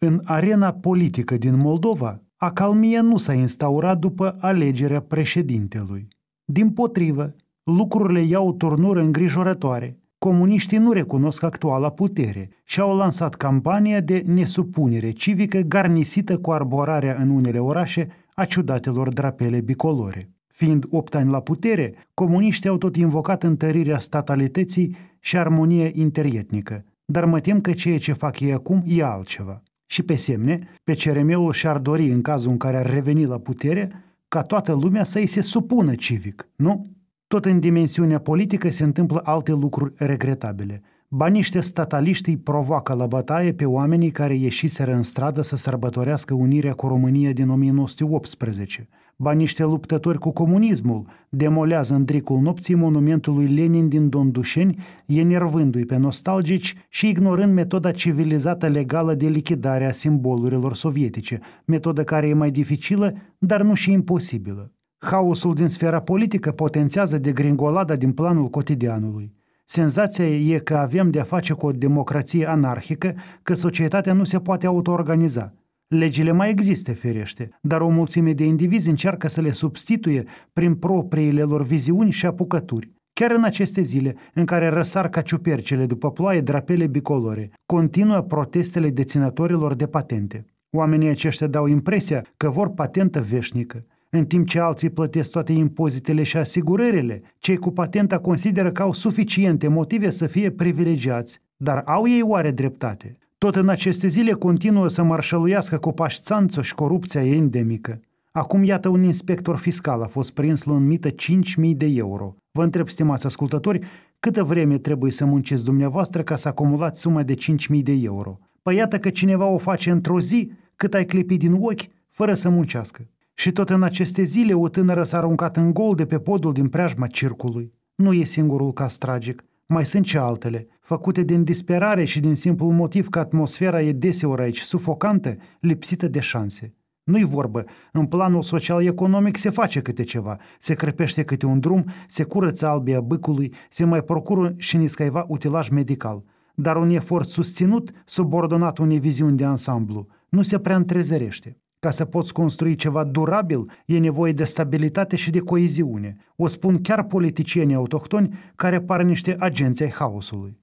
În arena politică din Moldova, acalmia nu s-a instaurat după alegerea președintelui. Dimpotrivă, lucrurile iau o turnură îngrijorătoare. Comuniștii nu recunosc actuala putere și au lansat campania de nesupunere civică garnisită cu arborarea în unele orașe a ciudatelor drapele bicolore. Fiind 8 ani la putere, comuniștii au tot invocat întărirea statalității și armonia interietnică, dar mă tem că ceea ce fac ei acum e altceva. Și pe semne, pe CRM-ul și-ar dori, în cazul în care ar reveni la putere, ca toată lumea să îi se supună civic, nu? Tot în dimensiunea politică se întâmplă alte lucruri regretabile. Baniște stataliști îi provoacă la bătaie pe oamenii care ieșiseră în stradă să sărbătorească unirea cu România din 1918. Baniște luptători cu comunismul demolează în dricul nopții monumentul lui Lenin din Dondușeni, enervându-i pe nostalgici și ignorând metoda civilizată legală de lichidare a simbolurilor sovietice, metodă care e mai dificilă, dar nu și imposibilă. Haosul din sfera politică potențează degringolada din planul cotidianului. Senzația e că avem de-a face cu o democrație anarhică, că societatea nu se poate autoorganiza. Legile mai există, ferește, dar o mulțime de indivizi încearcă să le substituie prin propriile lor viziuni și apucături. Chiar în aceste zile, în care răsar ca ciupercele după ploaie drapele bicolore, continuă protestele deținătorilor de patente. Oamenii aceștia dau impresia că vor patentă veșnică. În timp ce alții plătesc toate impozitele și asigurările, cei cu patenta consideră că au suficiente motive să fie privilegiați. Dar au ei oare dreptate? Tot în aceste zile continuă să marșăluiască cu pași țanțoși corupția endemică. Acum iată un inspector fiscal a fost prins luând mită 5.000 de euro. Vă întreb, stimați ascultători, câtă vreme trebuie să munciți dumneavoastră ca să acumulați suma de 5.000 de euro? Păi iată că cineva o face într-o zi cât ai clipi din ochi fără să muncească. Și tot în aceste zile o tânără s-a aruncat în gol de pe podul din preajma circului. Nu e singurul caz tragic. Mai sunt și altele, făcute din disperare și din simplul motiv că atmosfera e deseori aici sufocantă, lipsită de șanse. Nu-i vorbă, în planul social-economic se face câte ceva, se crepește câte un drum, se curăță albia bâcului, se mai procură și niscaiva utilaj medical. Dar un efort susținut, subordonat unei viziuni de ansamblu, nu se prea întrezărește. Ca să poți construi ceva durabil, e nevoie de stabilitate și de coeziune. O spun chiar politicienii autohtoni care par niște agenți ai haosului.